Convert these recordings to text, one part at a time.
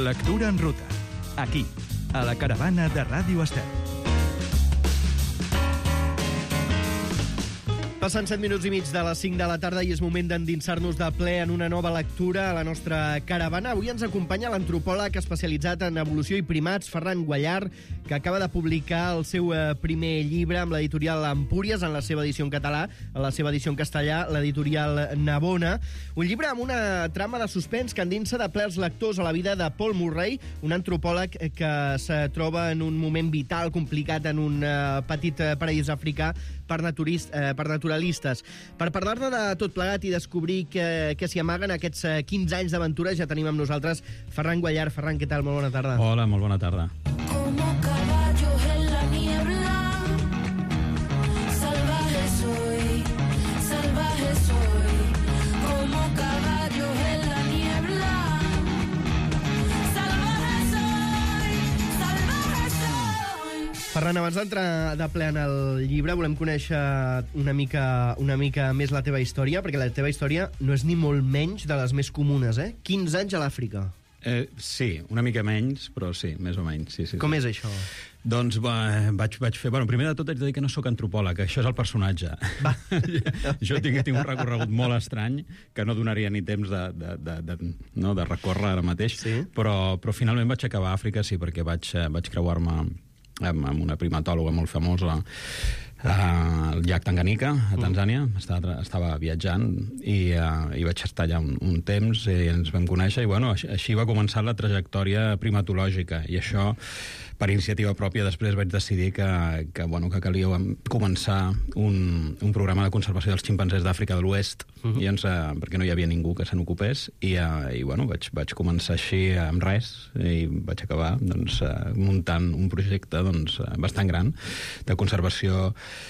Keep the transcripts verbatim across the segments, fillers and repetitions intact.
Lectura en ruta. Aquí, a la caravana de Ràdio Estel. Passen set minuts i mig de les cinc de la tarda i és moment d'endinsar-nos de ple en una nova lectura a la nostra caravana. Avui ens acompanya l'antropòleg especialitzat en evolució i primats, Ferran Guallar, que acaba de publicar el seu primer llibre amb l'editorial Empúries, en la seva edició en català, en la seva edició en castellà, l'editorial Navona. Un llibre amb una trama de suspens que endinsa de ple els lectors a la vida de Paul Murray, un antropòleg que se troba en un moment vital complicat en un petit paradís africà per, naturist, per naturalistes. Per parlar-ne de tot plegat i descobrir que, que s'hi amaguen aquests quinze anys d'aventura, ja tenim amb nosaltres Ferran Guallar. Ferran, què tal? Molt bona tarda. Hola, molt bona tarda. Como caballos en la niebla, salvaje soy, salvaje soy. Como caballos en la niebla, salvaje soy, salvaje soy. Ferran, abans d'entrar de ple en el llibre, volem conèixer una mica, una mica més la teva història, perquè la teva història no és ni molt menys de les més comunes, eh? quinze anys a l'Àfrica. Eh, sí, una mica menys, però sí, més o menys. Sí, sí, Com sí. és això? Doncs va, vaig, vaig fer... Bueno, primer de tot haig de dir que no sóc antropòleg, això és el personatge. Va. Jo tinc, tinc un recorregut molt estrany, que no donaria ni temps de, de, de, de, no, de recórrer ara mateix, Sí. però, però finalment vaig acabar a Àfrica, sí, perquè vaig, vaig creuar-me amb, amb una primatòloga molt famosa al llac Tanganyika, a Tanzània. Mm. Estava, estava viatjant i, uh, i vaig estar allà un, un temps i ens vam conèixer i bueno, així, així va començar la trajectòria primatològica i això per iniciativa pròpia després vaig decidir que, que, bueno, que calia començar un, un programa de conservació dels ximpanzés d'Àfrica de l'Oest, uh-huh. i doncs, uh, perquè no hi havia ningú que se n'ocupés i, uh, i bueno, vaig, vaig començar així amb res i vaig acabar doncs, uh, muntant un projecte doncs, uh, bastant gran de conservació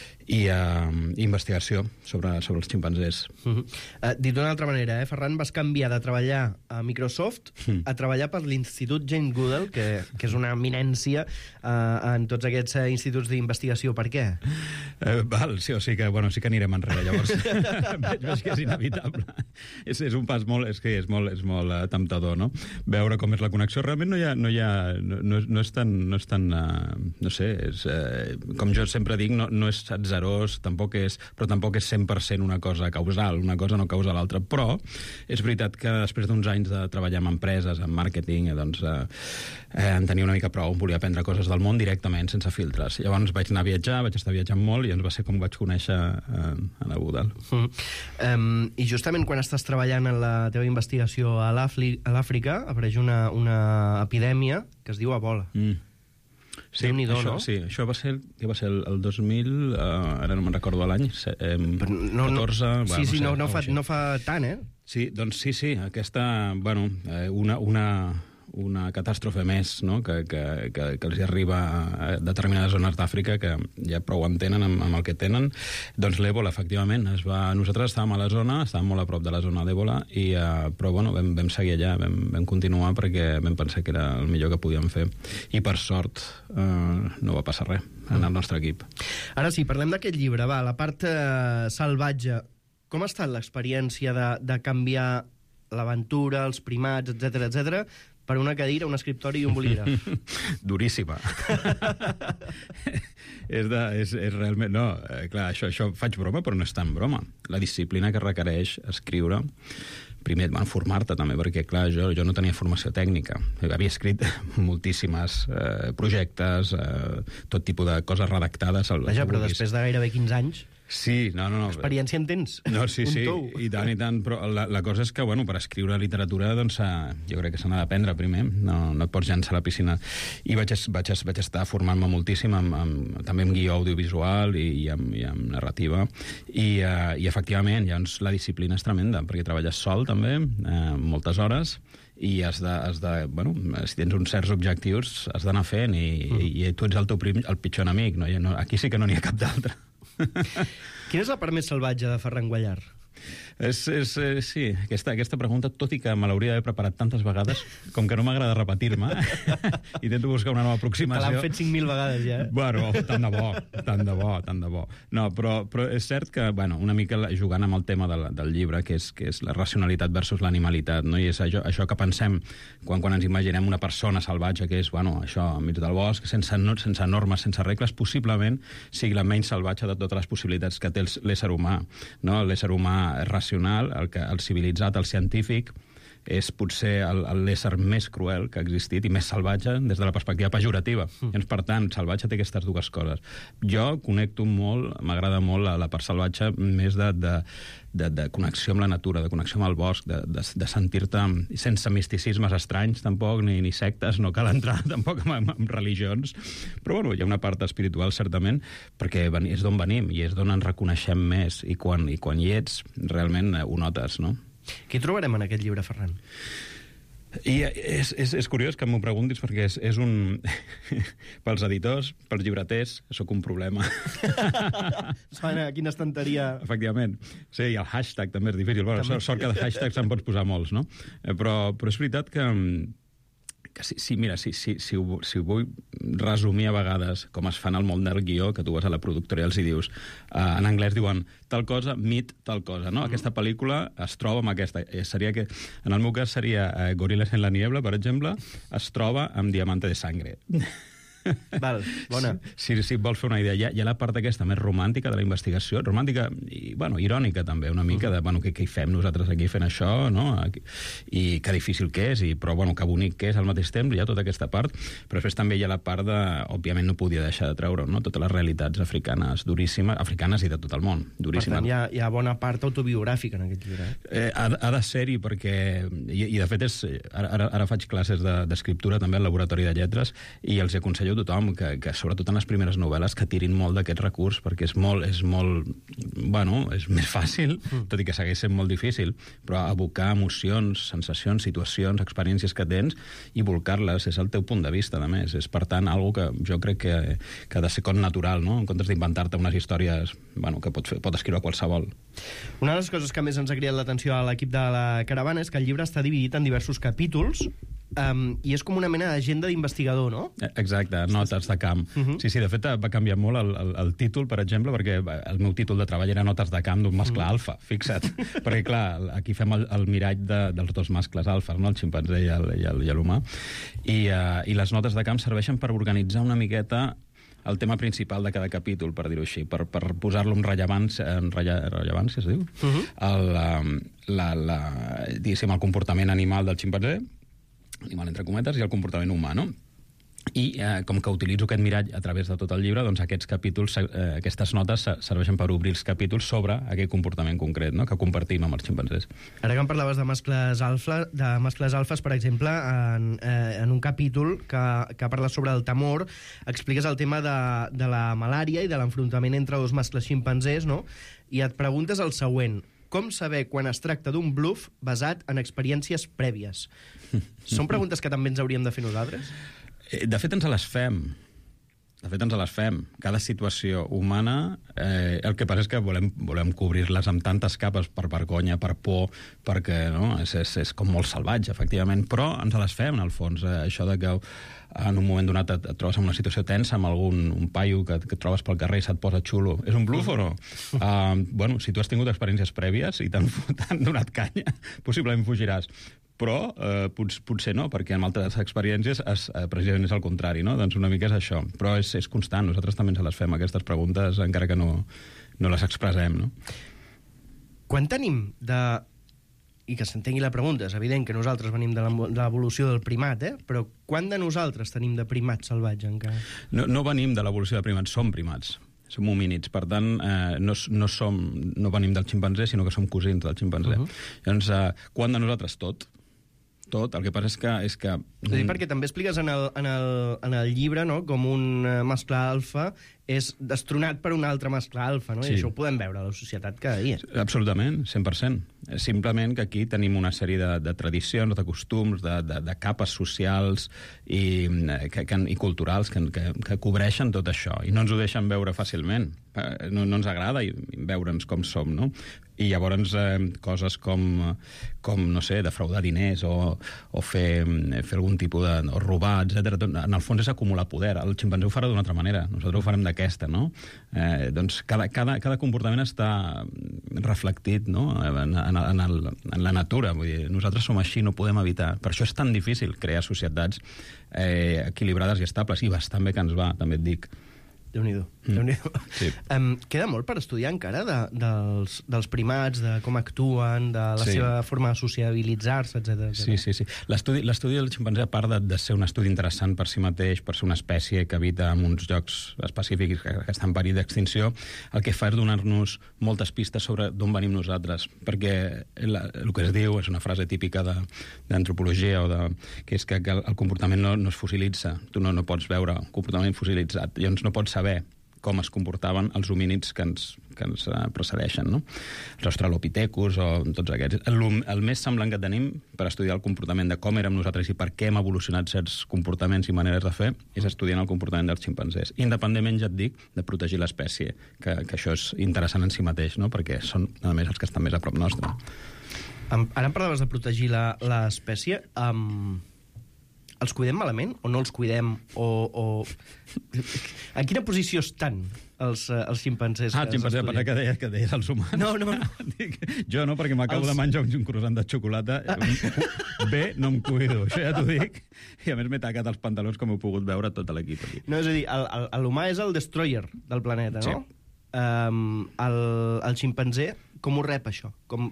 i uh, investigació sobre, sobre els ximpanzés. Uh-huh. Uh, dit d'una altra manera, eh, Ferran, vas canviar de treballar a Microsoft mm. a treballar per l'Institut Jane Goodall, que, que és una eminència uh, en tots aquests uh, instituts d'investigació. Per què? Uh, val, sí, o sigui que, bueno, sí que anirem enrere, llavors. veig, veig que és inevitable. És, és un pas molt, és que és molt, és molt uh, temptador, no? Veure com és la connexió. Realment no hi ha, no hi ha, no, no, no és tan, no és tan, uh, no sé, és, uh, com jo sempre dic, no, no és atzerós, tampoc és, però tampoc és cent per cent una cosa causal, una cosa no causa l'altra, però és veritat que després d'uns anys de treballar en empreses, en màrqueting, doncs eh, eh, en tenia una mica prou, volia aprendre coses del món directament, sense filtres. Llavors vaig anar a viatjar, vaig estar viatjant molt i ens va ser com vaig conèixer eh, a la Goodall. Uh-huh. Um, I justament quan estàs treballant en la teva investigació a l'Àfrica apareix una, una epidèmia que es diu Ebola. Mm. Sí, Déu-n'hi-do, això, no? sí, això va ser, que va ser el, el dos mil, uh, ara no me'n recordo l'any, eh, no, catorze... No, bueno, sí, sí, sé, no, no, fa, així. no fa tant, eh? Sí, doncs sí, sí, aquesta, bueno, eh, una, una, una catàstrofe més, no?, que, que, que, que els hi arriba a determinades zones d'Àfrica que ja prou entenen amb, amb el que tenen. Doncs l'Ebola, efectivament, es va... Nosaltres estàvem a la zona, estàvem molt a prop de la zona d'Ebola, i, uh, però bueno, vam, vam seguir allà, vam, vam continuar perquè vam pensar que era el millor que podíem fer. I per sort uh, no va passar res en el nostre equip. Ara sí, parlem d'aquest llibre, va, la part eh, salvatge. Com ha estat l'experiència de, de canviar l'aventura, els primats, etcètera, etcètera, per una cadira, un escriptori i un bolígraf? Duríssima. és, de, és, és realment... No, eh, clar, això, això faig broma, però no és tan broma. La disciplina que requereix escriure, primer, bueno, formar-te també, perquè, clar, jo, jo no tenia formació tècnica. Havia escrit moltíssimes eh, projectes, eh, tot tipus de coses redactades. El, Vaja, però després de gairebé quinze anys... Sí, no, no, no. Experiència en tens. No, sí, un sí, tou. i tant, i tant, però la, la cosa és que, bueno, per escriure literatura, doncs, jo crec que se n'ha d'aprendre primer, no, no et pots llançar a la piscina. I vaig, vaig, vaig estar formant-me moltíssim, amb, amb, també amb guió audiovisual i, i, amb, i amb narrativa, i, uh, i efectivament, llavors, la disciplina és tremenda, perquè treballes sol, també, eh, moltes hores, i has de, has de, bueno, si tens uns certs objectius, has d'anar fent, i, mm. i, i tu ets el teu prim, el pitjor enemic, no? no? Aquí sí que no n'hi ha cap d'altre. Quina és la part més salvatge de Ferran Guallar? És, és, eh, sí, aquesta, aquesta pregunta, tot i que me l'hauria d'haver preparat tantes vegades, com que no m'agrada repetir-me, intento buscar una nova Te aproximació. l'han fet cinc mil vegades ja, eh? Bueno, tant de bo, tant de bo, tant de bo. No, però, però és cert que, bueno, una mica jugant amb el tema del, del llibre, que és, que és la racionalitat versus l'animalitat, no? I és això, això que pensem quan, quan ens imaginem una persona salvatge, que és, bueno, això, enmig del bosc, sense, no, sense normes, sense regles, possiblement sigui la menys salvatge de totes les possibilitats que té l'ésser humà, no? L'ésser humà racional, el, que, el civilitzat, el científic, és potser l'ésser més cruel que ha existit i més salvatge des de la perspectiva pejorativa. Mm. Llavors, per tant, salvatge té aquestes dues coses. Jo connecto molt, m'agrada molt la, la part salvatge més de, de, de, de connexió amb la natura, de connexió amb el bosc, de, de, de sentir-te sense misticismes estranys, tampoc, ni, ni sectes, no cal entrar tampoc en, en religions, però bueno, hi ha una part espiritual, certament, perquè és d'on venim i és d'on ens reconeixem més, i quan, i quan hi ets, realment ho notes, no? Què trobarem en aquest llibre, Ferran? I és, és, és curiós que m'ho preguntis perquè és, és un... Pels editors, pels llibreters, sóc un problema. Saben a quina estanteria... Efectivament. Sí, i el hashtag també és difícil. Bueno, sort, sort que de hashtags se'n pots posar molts, no? Però, però és veritat que... que sí, sí, mira, si, si, si, ho, si ho vull resumir a vegades, com es fa en el món del guió, que tu vas a la productora i els hi dius, uh, en anglès diuen tal cosa, meet tal cosa, no? Mm. Aquesta pel·lícula es troba amb aquesta. Eh, seria que, en el meu cas seria uh, Gorilas en la niebla, per exemple, es troba amb Diamante de sangre. Val, bona. Si, si vols fer una idea, hi ha, hi ha la part aquesta més romàntica de la investigació, romàntica i, bueno, irònica també, una mica de, bueno, què, què hi fem nosaltres aquí fent això, no? I que difícil que és, i, però, bueno, que bonic que és al mateix temps, hi ha tota aquesta part, però després també hi ha la part de, òbviament no podia deixar de treure, no? Totes les realitats africanes duríssimes, africanes i de tot el món, duríssimes. Per tant, hi ha, hi ha bona part autobiogràfica en aquest llibre. Eh, ha, ha de ser-hi, perquè, i, i de fet, és, ara, ara, ara faig classes d'escriptura de, també al Laboratori de Lletres, i els aconsello a tothom que, que sobretot en les primeres novel·les, que tirin molt d'aquest recurs, perquè és molt, és molt, bueno, és més fàcil, mm. tot i que segueix sent molt difícil, però abocar emocions, sensacions, situacions, experiències que tens i volcar-les, és el teu punt de vista, a més. És, per tant, algo que jo crec que, que ha de ser com natural, no? En comptes d'inventar-te unes històries, bueno, que pot, fer, pot escriure qualsevol. Una de les coses que més ens ha cridat l'atenció a l'equip de la Caravana és que el llibre està dividit en diversos capítols, Um, i és com una mena d'agenda d'investigador, no? Exacte, notes de camp. Uh -huh. Sí, sí, de fet va canviar molt el, el, el títol, per exemple, perquè el meu títol de treball era notes de camp d'un mascle uh -huh. alfa, fixa't. Perquè, clar, aquí fem el, el mirall de, dels dos mascles alfes, no? El ximpanzé i l'humà. I, uh, I les notes de camp serveixen per organitzar una miqueta el tema principal de cada capítol, per dir-ho així, per, per posar-lo en rellevància, en relle, rellevància, es diu? Uh -huh. el, la, la, diguéssim, el comportament animal del ximpanzé, animal entre cometes, i el comportament humà, no? I eh, com que utilitzo aquest mirall a través de tot el llibre, doncs aquests capítols, eh, aquestes notes serveixen per obrir els capítols sobre aquest comportament concret, no?, que compartim amb els ximpanzés. Ara que em parlaves de mascles, alfa, de mascles alfes, per exemple, en, eh, en un capítol que, que parla sobre el temor, expliques el tema de, de la malària i de l'enfrontament entre dos mascles ximpanzés, no?, i et preguntes el següent: com saber quan es tracta d'un bluff basat en experiències prèvies? Són preguntes que també ens hauríem de fer nosaltres? De fet, ens les fem. De fet, ens les fem. Cada situació humana, eh, el que passa és que volem, volem cobrir-les amb tantes capes per vergonya, per por, perquè no? és, és, és com molt salvatge, efectivament, però ens les fem, en el fons. Eh, això de que en un moment donat et, et trobes en una situació tensa amb algun un paio que, que et trobes pel carrer i se't posa xulo. És un bluff o no? Uh, bueno, si tu has tingut experiències prèvies i t'han donat canya, possiblement fugiràs. Però eh, pot, potser no, perquè en altres experiències es, eh, precisament és el contrari, no? Doncs una mica és això. Però és, és constant, nosaltres també ens les fem, aquestes preguntes, encara que no, no les expressem, no? Quan tenim de... I que s'entengui la pregunta, és evident que nosaltres venim de l'evolució del primat, eh? Però quan de nosaltres tenim de primat salvatge encara? No, no venim de l'evolució de primats, som primats. Som homínids, per tant, eh, no, no, som, no venim del ximpanzé, sinó que som cosins del ximpanzé. Uh -huh. Llavors, eh, quan de nosaltres tot? Tot, el que passa és que... És, que... és a dir, perquè també expliques en el, en el, en el llibre, no?, com un mascle alfa és destronat per un altre mascle alfa, no? Sí. I això ho podem veure a la societat cada dia. Absolutament, cent per cent. Simplement que aquí tenim una sèrie de, de tradicions, de costums, de, de, de capes socials i, que, que, i culturals que, que, que cobreixen tot això i no ens ho deixen veure fàcilment. No, no ens agrada veure'ns com som, no? I llavors eh, coses com, com, no sé, defraudar diners o, o fer, fer algun tipus de... o robar, etcètera. En el fons és acumular poder. El ximpanzé ho farà d'una altra manera. Nosaltres ho farem d'aquesta, no? Eh, doncs cada, cada, cada comportament està reflectit, no? En, en, en, el, en la natura. Vull dir, nosaltres som així, no podem evitar. Per això és tan difícil crear societats eh, equilibrades i estables, i bastant bé que ens va, també et dic. Déu-n'hi-do. Déu-n'hi-do. Sí. Um, queda molt per estudiar encara de, dels, dels primats, de com actuen, de la Sí. seva forma de sociabilitzar-se, etcètera. Sí, sí, sí. L'estudi l'estudi del ximpanzé, a part de, de ser un estudi interessant per si mateix, per ser una espècie que habita en uns llocs específics que, que estan en perill d'extinció, el que fa és donar-nos moltes pistes sobre d'on venim nosaltres, perquè la, el que es diu és una frase típica d'antropologia, o de, que és que, que el comportament no, no es fossilitza. Tu no, no pots veure un comportament fossilitzat, llavors no pots saber com es comportaven els homínids que ens, que ens precedeixen, no? Els australopithecus o tots aquests. El, el més semblant que tenim per estudiar el comportament de com érem nosaltres i per què hem evolucionat certs comportaments i maneres de fer és estudiant el comportament dels ximpanzés. Independentment, ja et dic, de protegir l'espècie, que, que això és interessant en si mateix, no? Perquè són, a més, els que estan més a prop nostre. Um, ara em parlaves de protegir la- l'espècie. Um, els cuidem malament o no els cuidem? O, o... En quina posició estan els, eh, els ximpanzés? Ah, que el ximpanzé, s'estudien? que deies, que deies els humans. No, no, no. Dic, jo no, perquè m'acabo Els- de menjar un croissant de xocolata. Bé, no em cuido, això ja t'ho dic. I a més m'he tacat els pantalons, com heu pogut veure, tot l'equip aquí. No, és a dir, el- el- l'humà és el destroyer del planeta, no? Sí. Um, el, el ximpanzé, com ho rep, això? Com...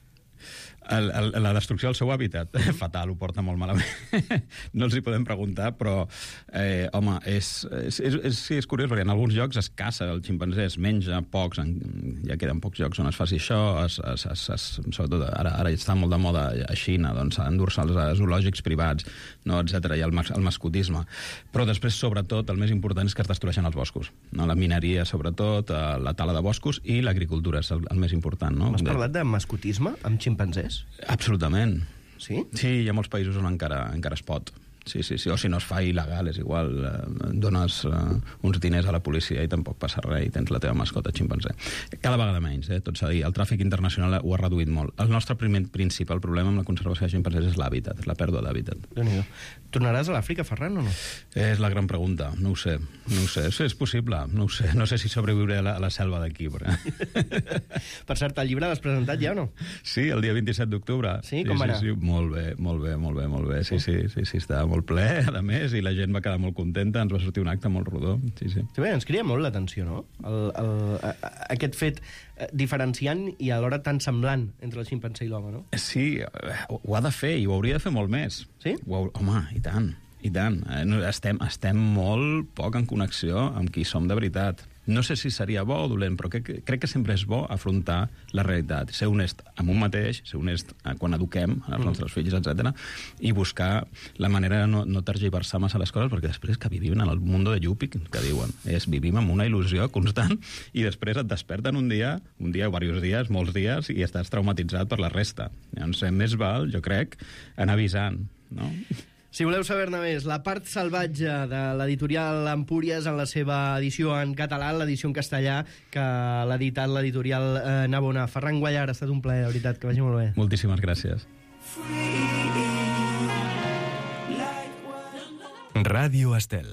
El, el, la destrucció del seu hàbitat, fatal, ho porta molt malament. No els hi podem preguntar, però, eh, home, és, és, és, és, sí, és curiós, perquè en alguns llocs es caça el ximpanzé, es menja pocs, en, ja queden pocs llocs on es faci això, es, es, es, es, sobretot ara, ara està molt de moda a Xina, doncs, a endur-se als zoològics privats, no, etcètera, i el, mas, el mascotisme. Però després, sobretot, el més important és que es destrueixen els boscos. No? La mineria, sobretot, la tala de boscos i l'agricultura és el, el més important. No? M'has parlat de mascotisme amb ximpanzés? Absolutament. Sí? Sí, hi ha molts països on encara, encara es pot. Sí, sí, sí. O si no es fa il·legal, és igual. Eh, dones eh, uns diners a la policia i tampoc passa res i tens la teva mascota ximpanzé. Cada vegada menys, eh, tot s'ha de dir. El tràfic internacional ho ha reduït molt. El nostre primer principal problema amb la conservació de ximpanzés és l'hàbitat, és la pèrdua d'hàbitat. Déu-n'hi-do. Tornaràs a l'Àfrica, Ferran, o no? És la gran pregunta. No ho sé. No ho sé. Sí, és possible. No ho sé. No sé si sobreviuré a la, a la selva d'aquí, però... Per cert, el llibre l'has presentat ja o no? Sí, el dia vint-i-set d'octubre. Sí? Com va anar? Sí, sí, molt bé, molt bé, molt bé, molt bé. Sí, sí, sí, sí, estava molt ple, a més, i la gent va quedar molt contenta, ens va sortir un acte molt rodó. Sí, sí. Sí, bé, ens crida molt l'atenció, no? El, el, a, a, aquest fet eh, diferenciant i alhora tan semblant entre el ximpanzé i l'home, no? Sí, eh, ho ha de fer, i ho hauria de fer molt més. Sí? Ho, ha- home, i tant, i tant. Eh, no, Estem, estem molt poc en connexió amb qui som de veritat. No sé si seria bo o dolent, però crec, crec que sempre és bo afrontar la realitat, ser honest amb un mateix, ser honest eh, quan eduquem els Mm. nostres fills, etcètera, i buscar la manera de no, no tergiversar massa les coses, perquè després que vivim en el mundo de Yuppie, que diuen, és vivim amb una il·lusió constant i després et desperten un dia, un dia o diversos dies, molts dies, i estàs traumatitzat per la resta. Llavors, més val, jo crec, anar avisant, no? Si voleu saber-ne més, La part salvatge de l'editorial Empúries en la seva edició en català, l'edició en castellà, que l'ha editat l'editorial eh, Navona. Ferran Guallar, ha estat un plaer, de veritat, que vagi molt bé. Moltíssimes gràcies. Ràdio Estel.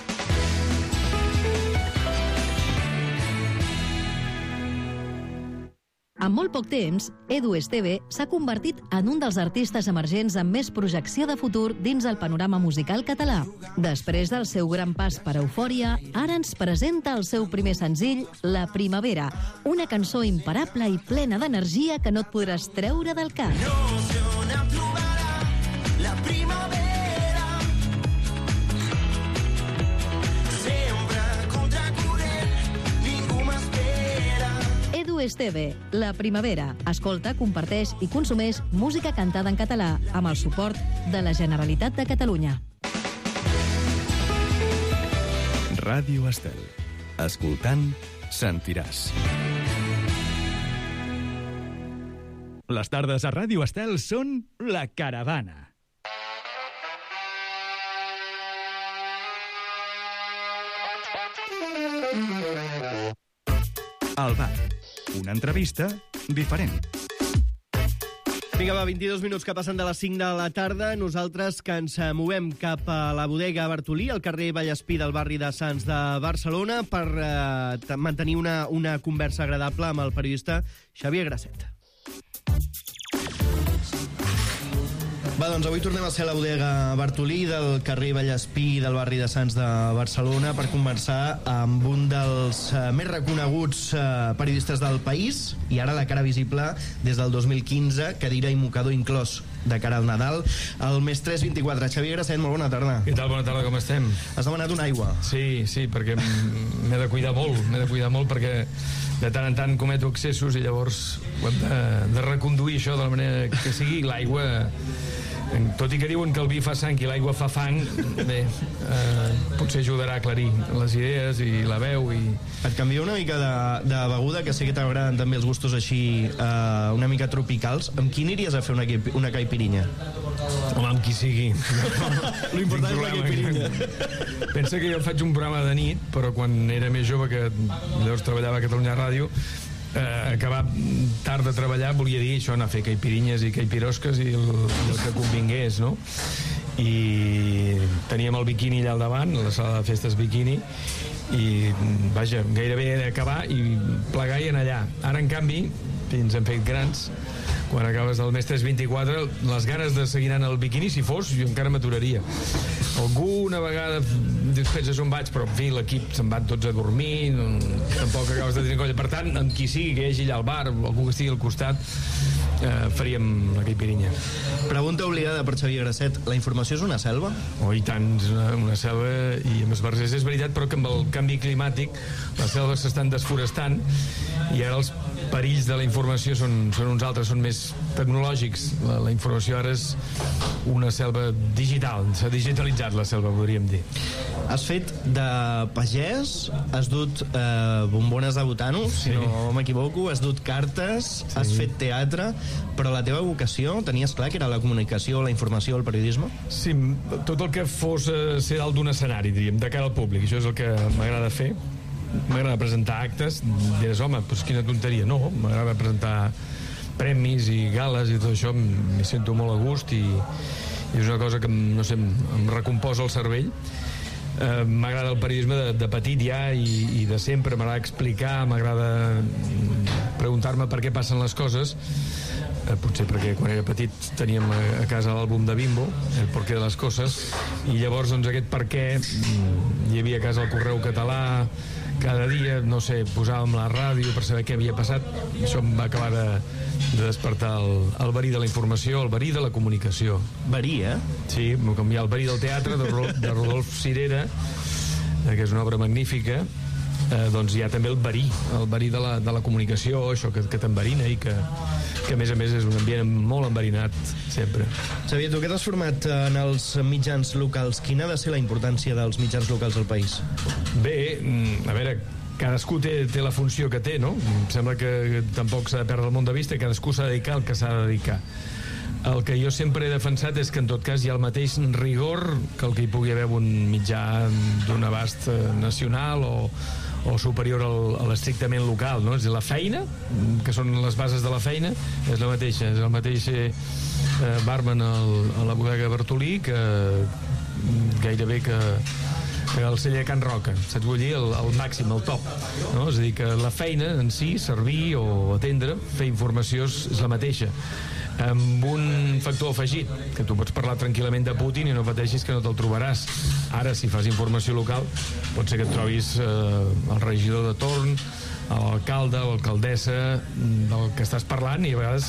En molt poc temps, Edu Esteve s'ha convertit en un dels artistes emergents amb més projecció de futur dins el panorama musical català. Després del seu gran pas per Eufòria, ara ens presenta el seu primer senzill, La Primavera, una cançó imparable i plena d'energia que no et podràs treure del cap. La primavera sempre contracorrent, ningú m'espera. Edu Esteve, La Primavera. Escolta, comparteix i consumeix música cantada en català amb el suport de la Generalitat de Catalunya. Ràdio Estel. Escoltant, sentiràs. Les tardes a Ràdio Estel són La Caravana. El bar. Una entrevista diferent. Vinga, va, vint-i-dos minuts que passen de les cinc de la tarda. Nosaltres que ens movem cap a la bodega Bartolí, al carrer Vallespí del barri de Sants de Barcelona, per eh, mantenir una, una conversa agradable amb el periodista Xavier Grasset. Va, doncs avui tornem a ser a la bodega Bartolí del carrer Vallespí del barri de Sants de Barcelona per conversar amb un dels eh, més reconeguts eh, periodistes del país i ara la cara visible des del dos mil quinze, cadira i mocador inclòs de cara al Nadal, el mes tres vint-i-quatre. Xavier Grasset, molt bona tarda. Què tal? Bona tarda, com estem? Has demanat una aigua? Sí, sí, perquè m'he de cuidar molt, m'he de cuidar molt perquè de tant en tant cometo excessos i llavors ho hem de, de reconduir això de la manera que sigui. L'aigua, tot i que diuen que el vi fa sang i l'aigua fa fang, bé, eh, potser ajudarà a aclarir les idees i la veu i... Et canvio una mica de, de beguda, que sé que t'agraden també els gustos així eh, una mica tropicals. Amb qui aniries a fer una, una caipirinha? Home, amb qui sigui. L'important és la caipirinha. Pensa que jo faig un programa de nit, però quan era més jove, que llavors treballava a Catalunya Ràdio, eh, acabar tard de treballar volia dir això, anar a fer caipirinyes i caipirosques i el, el que convingués, no? I teníem el biquini allà al davant, la sala de festes biquini, i vaja, gairebé he d'acabar i plegar i anar allà. Ara, en canvi, ens hem fet grans, quan acabes del mes tres vint-i-quatre, les ganes de seguir anant al biquini, si fos, jo encara m'aturaria. Alguna vegada dius, penses on vaig, però en fi, l'equip se'n va tots a dormir, no, tampoc acabes de tenir colla. Per tant, amb qui sigui que hi hagi allà al bar, algú que estigui al costat, eh, faríem la caipirinha. Pregunta obligada per Xavier Grasset. La informació és una selva? Oh, i tant, és una, una selva, i amb esbarzers és veritat, però que amb el canvi climàtic les selves s'estan desforestant i ara els perills de la informació són, són uns altres, són més tecnològics. La, la informació ara és una selva digital, s'ha digitalitzat la selva, podríem dir. Has fet de pagès, has dut eh, bombones de botano, sí. Si no m'equivoco, has dut cartes, sí. Has fet teatre, però la teva vocació, tenies clar que era la comunicació, la informació, el periodisme? Sí, tot el que fos eh, ser dalt d'un escenari, diríem, de cara al públic, això és el que m'agrada fer. M'agrada presentar actes, diràs, home, doncs quina tonteria. No, m'agrada presentar premis i gales i tot això, m'hi sento molt a gust i, i és una cosa que, no sé, em recomposa el cervell. Eh, m'agrada el periodisme de, de petit ja i, i de sempre, m'agrada explicar, m'agrada preguntar-me per què passen les coses, eh, potser perquè quan era petit teníem a, a casa l'àlbum de Bimbo, el porqué de les coses, i llavors doncs aquest per què hi havia a casa el Correu Català, cada dia, no sé, posàvem la ràdio per saber què havia passat. Això em va acabar de, de despertar el, el verí de la informació, el verí de la comunicació. Verí, eh? Sí, m'ho canviar el verí del teatre de, Ro, de Rodolf Cirera, que és una obra magnífica. Eh, doncs hi ha també el verí, el verí de la, de la comunicació, això que, que t'enverina i que, que a més a més és un ambient molt enverinat sempre. Xavier, tu que t'has format en els mitjans locals, quina ha de ser la importància dels mitjans locals al país? Bé, a veure, cadascú té, té la funció que té, no? Em sembla que tampoc s'ha de perdre el món de vista i cadascú s'ha de dedicar al que s'ha de dedicar. El que jo sempre he defensat és que en tot cas hi ha el mateix rigor que el que hi pugui haver un mitjà d'un abast nacional o, o superior al, a l'estrictament local, no? És a dir, la feina, que són les bases de la feina, és la mateixa, és el mateix eh, barman al, a la bodega Bartolí que gairebé que, que el celler Can Roca, saps? Vull dir, el, el màxim, el top, no? És a dir, que la feina en si, servir o atendre, fer informació és, és la mateixa, amb un factor afegit, que tu pots parlar tranquil·lament de Putin i no pateixis que no te'l trobaràs. Ara, si fas informació local, pot ser que et trobis eh, el regidor de torn, l'alcalde o l'alcaldessa del que estàs parlant, i a vegades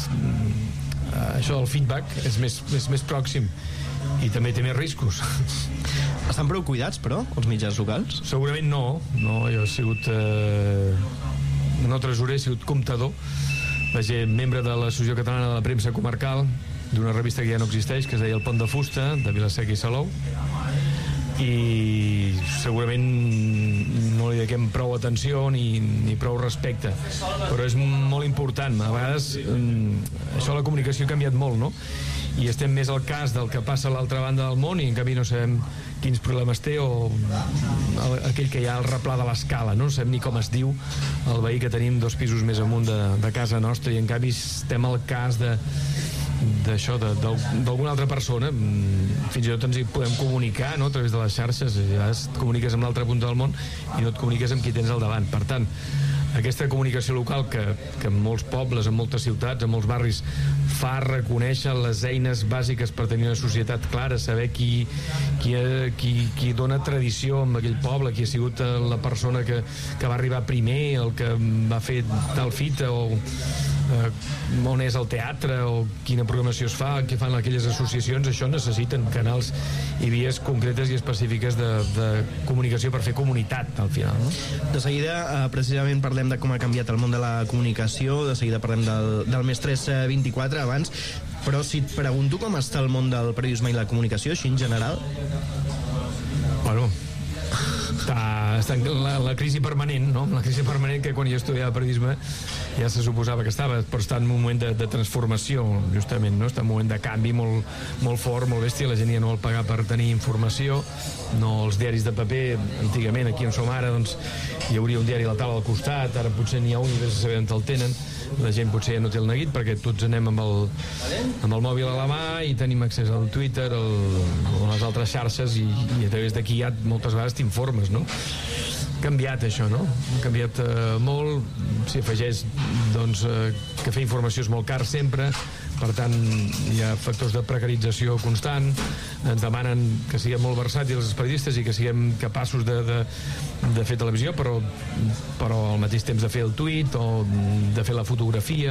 eh, això del feedback és més, és més pròxim i també té més riscos. Estan prou cuidats, però, els mitjans locals? Segurament no. No, jo he sigut eh, no tresorer, he sigut comptador. Vaig ser membre de l'Associació Catalana de la Premsa Comarcal, d'una revista que ja no existeix, que es deia El Pont de Fusta, de Vila-seca i Salou. i segurament no li dediquem prou atenció ni, ni prou respecte, però és molt important. A vegades això de la comunicació ha canviat molt, no? I estem més al cas del que passa a l'altra banda del món i en canvi no sabem quins problemes té, o aquell que hi ha al replà de l'escala, no? No sabem ni com es diu el veí que tenim dos pisos més amunt de, de casa nostra, i en canvi estem al cas de d'això, d'alguna altra persona. Fins i tot ens hi podem comunicar, no?, a través de les xarxes. A vegades et comuniques amb l'altra punta del món i no et comuniques amb qui tens al davant. Per tant, aquesta comunicació local que, que en molts pobles, en moltes ciutats, en molts barris fa reconèixer les eines bàsiques per tenir una societat clara, saber qui, qui, qui, qui dona tradició en aquell poble, qui ha sigut la persona que, que va arribar primer, el que va fer tal fita, o eh, on és el teatre, o quina programació es fa, què fan aquelles associacions. Això necessiten canals i vies concretes i específiques de, de comunicació per fer comunitat al final, no? De seguida, eh, precisament parlem de com ha canviat el món de la comunicació, de seguida parlem del, del Més tres vint-i-quatre abans, però si et pregunto com està el món del periodisme i la comunicació, així en general? Bueno, està, està en la, la crisi permanent, no? La crisi permanent que quan jo estudiava periodisme ja se suposava que estava, però està en un moment de, de transformació, justament, no? Està en un moment de canvi molt, molt fort, molt bèstia. La gent ja no vol pagar per tenir informació, no els diaris de paper. Antigament, aquí on som ara, doncs, hi hauria un diari a la taula al costat, ara potser n'hi ha un i vés a saber on te'l tenen. La gent potser ja no té el neguit perquè tots anem amb el, amb el mòbil a la mà i tenim accés al Twitter, el, o les altres xarxes, i, i a través d'aquí ja moltes vegades t'informes, no? Ha canviat això, no? Ha canviat eh, molt. S'hi afegeix, doncs, eh, que fer informació és molt car sempre, per tant hi ha factors de precarització constant. Ens demanen que siguem molt versàtils els periodistes i que siguem capaços de, de, de fer televisió, però, però al mateix temps de fer el tuit o de fer la fotografia.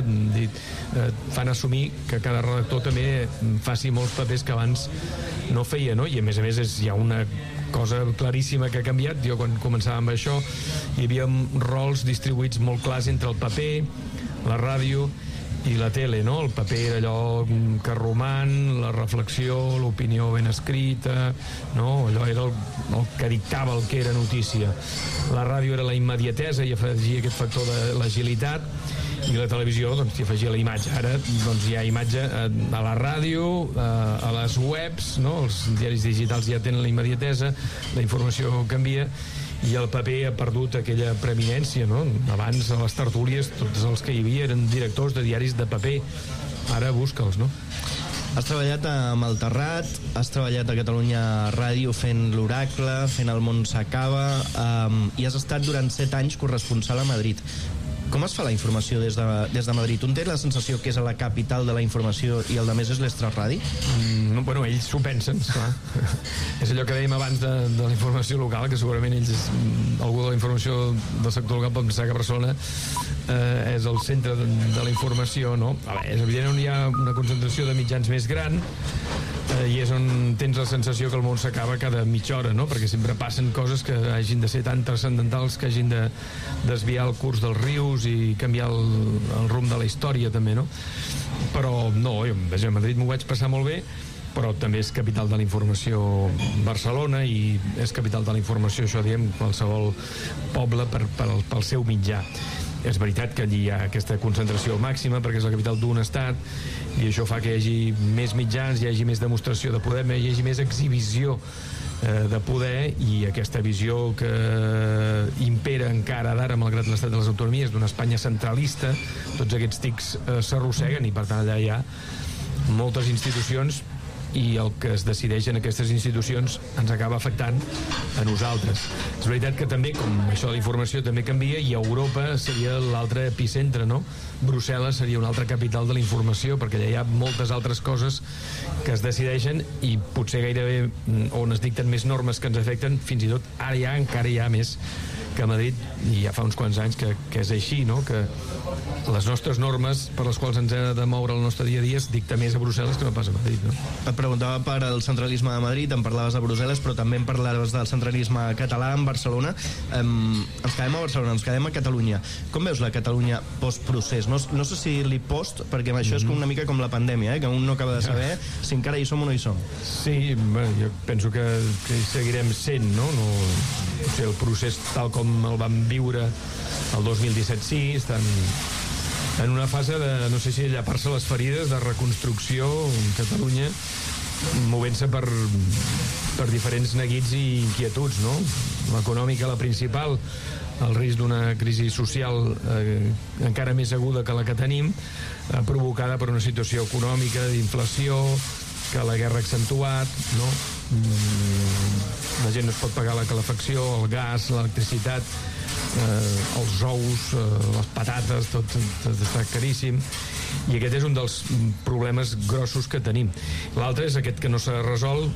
Eh, fan assumir que cada redactor també faci molts papers que abans no feia, no? I a més a més és, hi ha una cosa claríssima que ha canviat. Jo quan començava amb això hi havia rols distribuïts molt clars entre el paper, la ràdio i la tele, no? El paper era allò que roman, la reflexió, l'opinió ben escrita, no? Allò era el, el que dictava el que era notícia. La ràdio era la immediatesa i afegia aquest factor de l'agilitat, i la televisió, doncs, s'hi afegia la imatge. Ara, doncs, hi ha imatge a la ràdio, a les webs, no? Els diaris digitals ja tenen la immediatesa, la informació canvia, i el paper ha perdut aquella preeminència, no? Abans, a les tertúlies, tots els que hi havia eren directors de diaris de paper. Ara busca'ls, no? Has treballat amb el Terrat, has treballat a Catalunya Ràdio fent l'Oracle, fent El món s'acaba, um, i has estat durant set anys corresponsal a Madrid. Com es fa la informació des de, des de Madrid? Un té la sensació que és a la capital de la informació i el de més és l'Extraradi? Mm, no, bueno, ells s'ho pensen, clar. És allò que dèiem abans de, de la informació local, que segurament ells, algú de la informació del sector local pot pensar que Barcelona eh, és el centre de, de la informació, no? A veure, és evident on hi ha una concentració de mitjans més gran, eh, i és on tens la sensació que el món s'acaba cada mitja hora, no? Perquè sempre passen coses que hagin de ser tan transcendentals que hagin de desviar el curs dels rius i canviar el, el rumb de la història, també, no? Però no, jo a Madrid m'ho vaig passar molt bé, però també és capital de la informació Barcelona, i és capital de la informació, això diem, qualsevol poble per, per, pel seu mitjà. És veritat que allí hi ha aquesta concentració màxima perquè és la capital d'un estat, i això fa que hi hagi més mitjans, hi hagi més demostració de poder, hi hagi més exhibició de poder, i aquesta visió que impera encara d'ara, malgrat l'estat de les autonomies, d'una Espanya centralista, tots aquests tics eh, s'arrosseguen, i per tant allà hi ha moltes institucions, i el que es decideix en aquestes institucions ens acaba afectant a nosaltres. És veritat que també, com això de la informació també canvia, i Europa seria l'altre epicentre, no? Brussel·les seria una altra capital de la informació, perquè allà hi ha moltes altres coses que es decideixen, i potser gairebé on es dicten més normes que ens afecten, fins i tot ara ja encara hi ha més que a Madrid, i ja fa uns quants anys que, que és així, no? Que les nostres normes per les quals ens ha de moure el nostre dia a dia es dicta més a Brussel·les que no pas a Madrid, no? Et preguntava per el centralisme de Madrid, em parlaves de Brussel·les, però també em parlaves del centralisme català en Barcelona. Um, ens quedem a Barcelona, ens quedem a Catalunya. Com veus la Catalunya post-procés? No, no sé si li post, perquè amb això mm-hmm. és com una mica com la pandèmia, eh? Que un no acaba de saber si encara hi som o no hi som. Sí, bé, jo penso que, que hi seguirem sent, no? No, o sigui, el procés tal com el vam viure el dos mil disset sí, estan en una fase de, no sé si llapar-se les ferides, de reconstrucció en Catalunya, movent-se per, per diferents neguits i inquietuds, no? L'econòmica, la principal, el risc d'una crisi social eh, encara més aguda que la que tenim, eh, provocada per una situació econòmica d'inflació, que la guerra ha accentuat, no? Mm, la gent no es pot pagar la calefacció, el gas, l'electricitat, eh, els ous, eh, les patates, tot, tot està caríssim, i aquest és un dels problemes grossos que tenim. L'altre és aquest que no s'ha resolt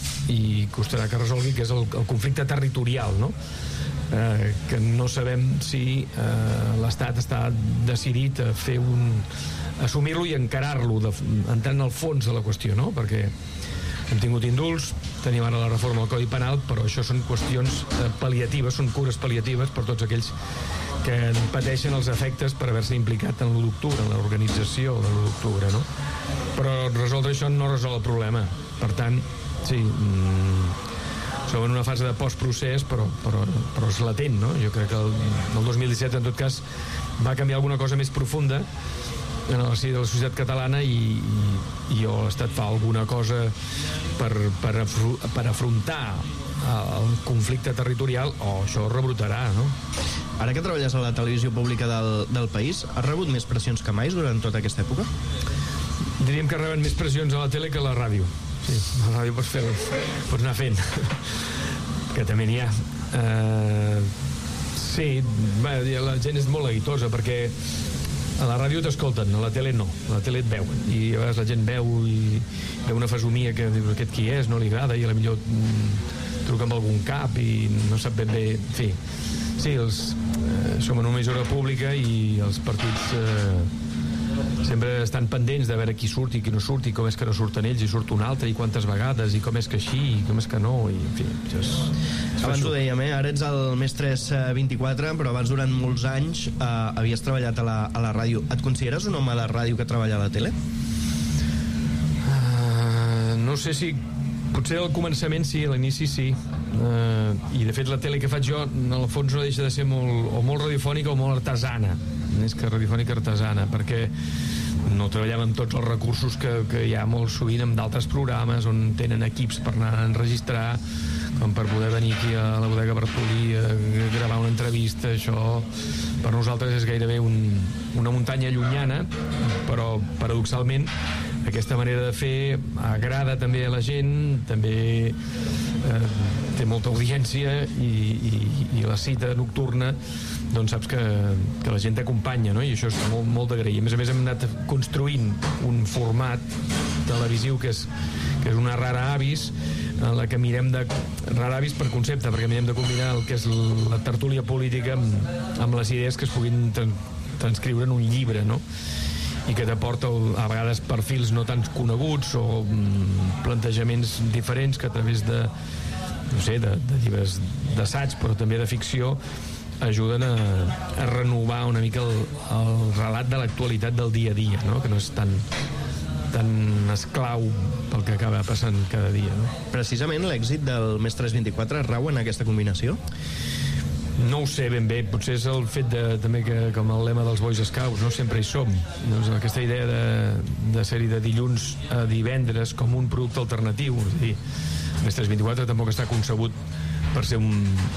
i costarà que resolgui, que és el, el conflicte territorial, no? Eh, que no sabem si eh, l'Estat està decidit a fer un assumir-lo i encarar-lo, entrant al fons de la qüestió, no? Perquè hem tingut indults, tenim ara la reforma del Codi Penal, però això són qüestions eh, pal·liatives, són cures pal·liatives per tots aquells que pateixen els efectes per haver-se implicat en l'u d'octubre, en l'organització de l'u d'octubre, no? Però resoldre això no resol el problema. Per tant, sí, mm, som en una fase de postprocés, però, però, però és latent, no? Jo crec que el, el dos mil disset, en tot cas, va canviar alguna cosa més profunda en el si de la societat catalana i, i, i jo l'Estat fa alguna cosa per, per, afru, per afrontar el conflicte territorial, o això rebrotarà, no? Ara que treballes a la televisió pública del, del país, has rebut més pressions que mai durant tota aquesta època? Diríem que reben més pressions a la tele que a la ràdio. Sí, a la ràdio pots, fer, pots anar fent, que també n'hi ha. Uh, sí, bé, la gent és molt aguitosa, perquè a la ràdio t'escolten, a la tele no, a la tele et veuen, i a vegades la gent veu i veu una fesomia que diu aquest qui és, no li agrada, i a la millor mm, truca amb algun cap i no sap ben bé, en fi. Sí, els, eh, som en una emissora pública i els partits eh, sempre estan pendents de veure qui surt i qui no surt, i com és que no surten ells i surt un altre, i quantes vegades, i com és que així, i com és que no, i en fi, això és... Abans ho dèiem, eh? Ara ets el Mestres vint-i-quatre, però abans durant molts anys eh, havies treballat a la, a la ràdio. Et consideres un home de ràdio que treballa a la tele? Uh, no sé si... Potser al començament sí, a l'inici sí. Uh, I de fet la tele que faig jo, en el fons no deixa de ser molt, o molt radiofònica o molt artesana, més que radiofònica artesana, perquè no treballem amb tots els recursos que, que hi ha molt sovint amb d'altres programes on tenen equips per anar a enregistrar, com per poder venir aquí a la bodega Bartolí a gravar una entrevista. Això per nosaltres és gairebé un, una muntanya llunyana, però paradoxalment aquesta manera de fer agrada també a la gent, també eh, té molta audiència, i, i, i la cita nocturna doncs saps que, que la gent t'acompanya, no? I això és molt, molt d'agrair. A més a més hem anat construint un format televisiu que és, que és una rara avis, en la que mirem de... rara avis per concepte, perquè mirem de combinar el que és la tertúlia política amb, amb les idees que es puguin tran transcriure en un llibre, no? I que t'aporta a vegades perfils no tan coneguts o mm, plantejaments diferents que a través de, no sé, de, de llibres d'assaig, però també de ficció, ajuden a, a renovar una mica el, el relat de l'actualitat del dia a dia, no? Que no és tan, tan esclau pel que acaba passant cada dia, no? Precisament l'èxit del Mestres vint-i-quatre rau en aquesta combinació? No ho sé ben bé, potser és el fet de, també que, com el lema dels Boys Scouts, no sempre hi som. Doncs aquesta idea de, de ser-hi de dilluns a divendres com un producte alternatiu. És a dir, Mestres vint-i-quatre tampoc està concebut per ser un,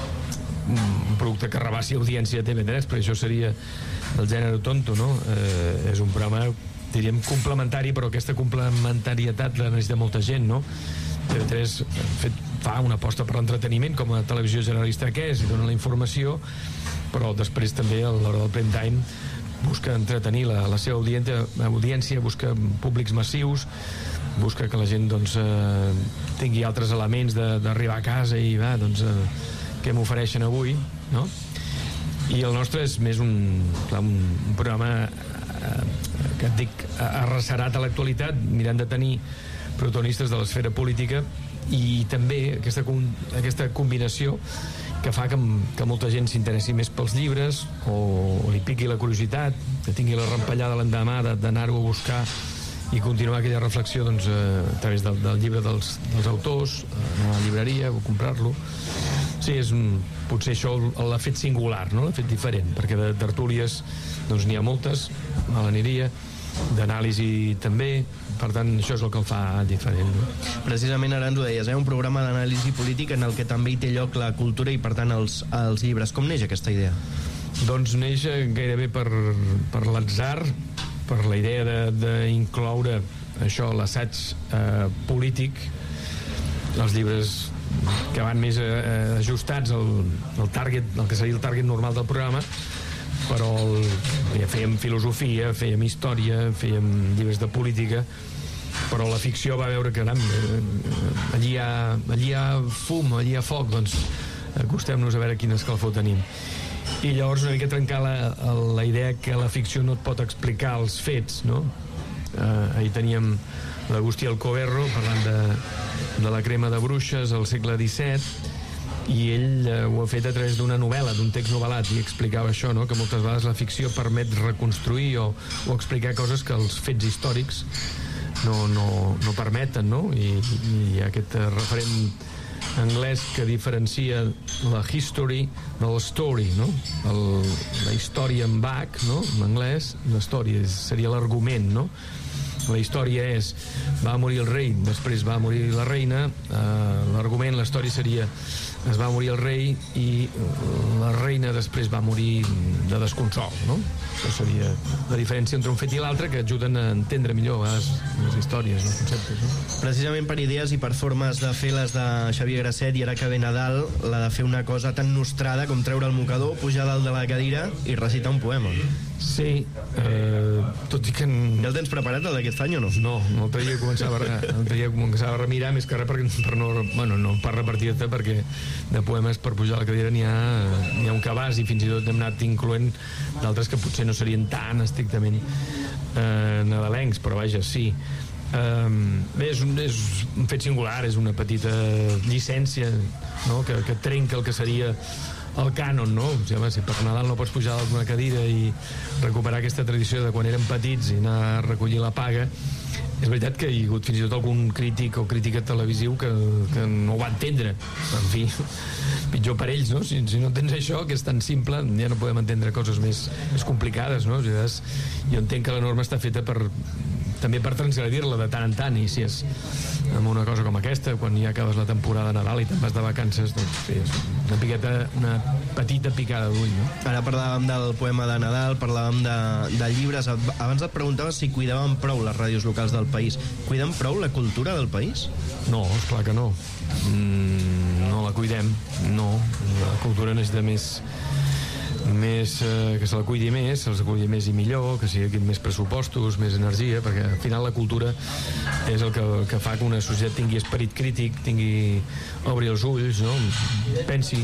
un producte que rebassi audiència a T V tres, perquè això seria del gènere tonto, no? Eh, és un programa, diríem, complementari, però aquesta complementarietat la necessita molta gent, no? T V tres fet, fa una aposta per l'entreteniment, com a televisió generalista que és, i dona la informació, però després també a l'hora del prime time busca entretenir la, la seva audiència, audiència, busca públics massius, busca que la gent doncs, eh, tingui altres elements d'arribar a casa i va, doncs, eh, què m'ofereixen avui, no? I el nostre és més un, clar, un, un programa eh, que et dic arrecerat a l'actualitat, mirant de tenir protagonistes de l'esfera política i també aquesta, aquesta combinació que fa que, que molta gent s'interessi més pels llibres o, o li piqui la curiositat, que tingui la rampellada l'endemà d'anar-ho a buscar i continuar aquella reflexió doncs, a través del, del llibre dels, dels autors, anar a la llibreria o comprar-lo. Sí, és un, potser això l'ha fet singular, no? L'ha fet diferent, perquè de tertúlies doncs n'hi ha moltes, me l'aniria, d'anàlisi també, per tant això és el que el fa diferent, no? Precisament ara ens ho deies, eh? Un programa d'anàlisi política en el que també hi té lloc la cultura i per tant els, els llibres. Com neix aquesta idea? Doncs neix gairebé per, per l'atzar, per la idea d'incloure això, l'assaig eh, polític, els llibres que van més eh, ajustats al, al target, el que seria el target normal del programa, però el, ja fèiem filosofia, fèiem història, fèiem llibres de política, però la ficció va veure que caram, allí hi ha, allí hi ha fum, allí hi ha foc, doncs acostem-nos a veure quin escalfor tenim. I llavors una mica trencar la, la idea que la ficció no et pot explicar els fets, no? Eh, ahir teníem l'Agustí Alcoberro parlant de, de la crema de bruixes al segle disset, i ell eh, ho ha fet a través d'una novel·la, d'un text novel·lat, i explicava això, no? Que moltes vegades la ficció permet reconstruir o, o explicar coses que els fets històrics no, no, no permeten, no? I, i aquest referent anglès que diferencia la history de la story, no? El, la història en back, no? En anglès, la història seria l'argument, no? La història és, va morir el rei, després va morir la reina, eh, l'argument, la història seria, es va morir el rei i la reina després va morir de desconsol, no? Això seria la diferència entre un fet i l'altre, que ajuden a entendre millor a vegades les històries, els conceptes, no? Precisament per idees i per formes de fer les de Xavier Grasset, i ara que ve Nadal, la de fer una cosa tan nostrada com treure el mocador, pujar dalt de la cadira i recitar un poema. Sí, eh, tot i que... Ja el tens preparat, el d'aquest any, o no? No, l'altre dia començava, l'altre dia començava a remirar, més que res per, per no, bueno, no per repartir-te, perquè de poemes per pujar a la cadira n'hi ha, n'hi ha un cabàs, i fins i tot hem anat incloent d'altres que potser no serien tan estrictament eh, nadalencs, però vaja, sí. Um, bé, és un, és un fet singular, és una petita llicència, no? que, que trenca el que seria el cànon, no? O sigui, home, si per Nadal no pots pujar d'alguna cadira i recuperar aquesta tradició de quan érem petits i anar a recollir la paga, és veritat que hi ha hagut fins i tot algun crític o crítica televisiu que, que no ho va entendre. En fi, pitjor per ells, no? Si, si no tens això, que és tan simple, ja no podem entendre coses més, més complicades, no? O sigui, jo entenc que la norma està feta per, també per transgredir-la de tant en tant, i si és amb una cosa com aquesta, quan ja acabes la temporada de Nadal i te'n vas de vacances, doncs sí, és una piqueta, una petita picada d'ull, no? Ara parlàvem del poema de Nadal, parlàvem de, de llibres. Abans et preguntava si cuidaven prou les ràdios locals del país. Cuiden prou la cultura del país? No, esclar que no. Mm, no la cuidem, no. La cultura necessita més... més eh, que se la cuidi més, se la cuidi més i millor, que sigui més pressupostos, més energia, perquè al final la cultura és el que, que fa que una societat tingui esperit crític, tingui obri els ulls, no? Pensi,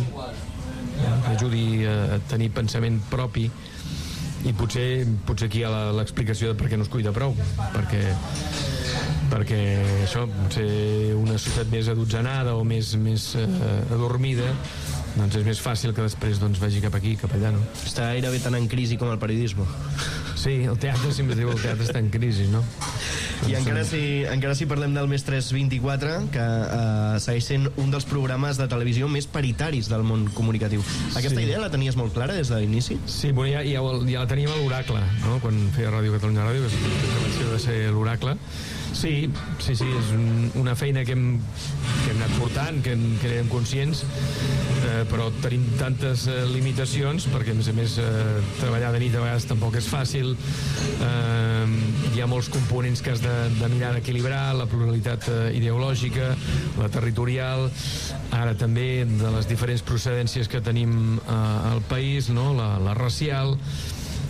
ajudi a tenir pensament propi, i potser, potser aquí hi ha l'explicació de per què no es cuida prou, perquè perquè això, potser una societat més adotzenada o més, més eh, adormida, doncs és més fàcil que després doncs, vagi cap aquí, cap allà, no? Està gairebé tan en crisi com el periodisme. Sí, el teatre sempre diu el teatre està en crisi, no? I encara si, encara si parlem del Més tres vint-i-quatre, que eh, segueix sent un dels programes de televisió més paritaris del món comunicatiu. Aquesta Sí. idea la tenies molt clara des de l'inici? Sí, bueno, ja, ja, ja la teníem a l'Oracle, no? Quan feia Ràdio Catalunya Ràdio, que va ser l'Oracle. Sí, sí, sí, és un, una feina que hem, que hem anat portant, que, que érem conscients, eh, però tenim tantes eh, limitacions, perquè a més a més eh, treballar de nit a vegades tampoc és fàcil, eh, hi ha molts components que has de, de mirar d'equilibrar, la pluralitat eh, ideològica, la territorial, ara també de les diferents procedències que tenim eh, al país, no? la, la racial,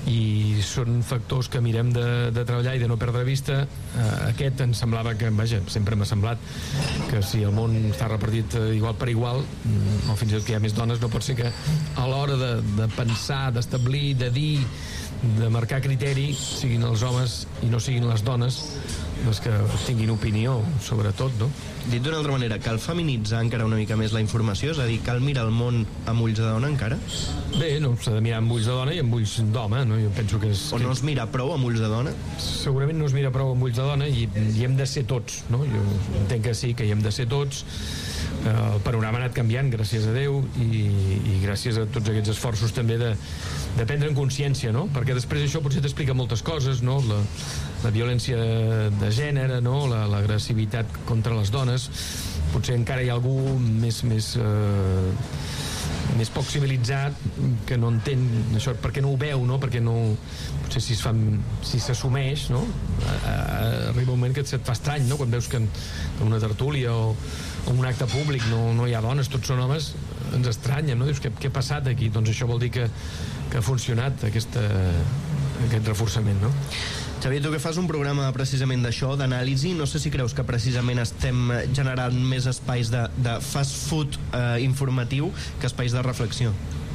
i són factors que mirem de, de treballar i de no perdre vista. Eh, aquest em semblava que, vaja, sempre m'ha semblat que si el món està repartit igual per igual, o fins i tot que hi ha més dones, no pot ser que a l'hora de, de pensar, d'establir, de dir, de marcar criteri, siguin els homes i no siguin les dones les que tinguin opinió sobre tot, no? Dit d'una altra manera, cal feminitzar encara una mica més la informació? És a dir, cal mirar el món amb ulls de dona encara? Bé, no, s'ha de mirar amb ulls de dona i amb ulls d'home, no? Jo penso que és... O no es mira prou amb ulls de dona? Segurament no es mira prou amb ulls de dona i, i hem de ser tots, no? Jo entenc que sí, que hi hem de ser tots. El panorama ha anat canviant, gràcies a Déu, i, i gràcies a tots aquests esforços també de, de prendre en consciència, no? Perquè després això potser t'explica moltes coses, no? La, la violència de gènere, no? La, l'agressivitat contra les dones. Potser encara hi ha algú més, més, eh, més poc civilitzat que no entén això, perquè no ho veu, no? Perquè no... Potser si es fa, si s'assumeix, no? A, a, arriba un moment que et fa estrany, no? Quan veus que en, en una tertúlia o en un acte públic no, no hi ha dones, tots són homes, ens estranya, no? Dius, què, què ha passat aquí? Doncs això vol dir que, que ha funcionat aquesta, aquest reforçament, no? Xavier, tu que fas un programa precisament d'això, d'anàlisi, no sé si creus que precisament estem generant més espais de, de fast food eh, informatiu que espais de reflexió?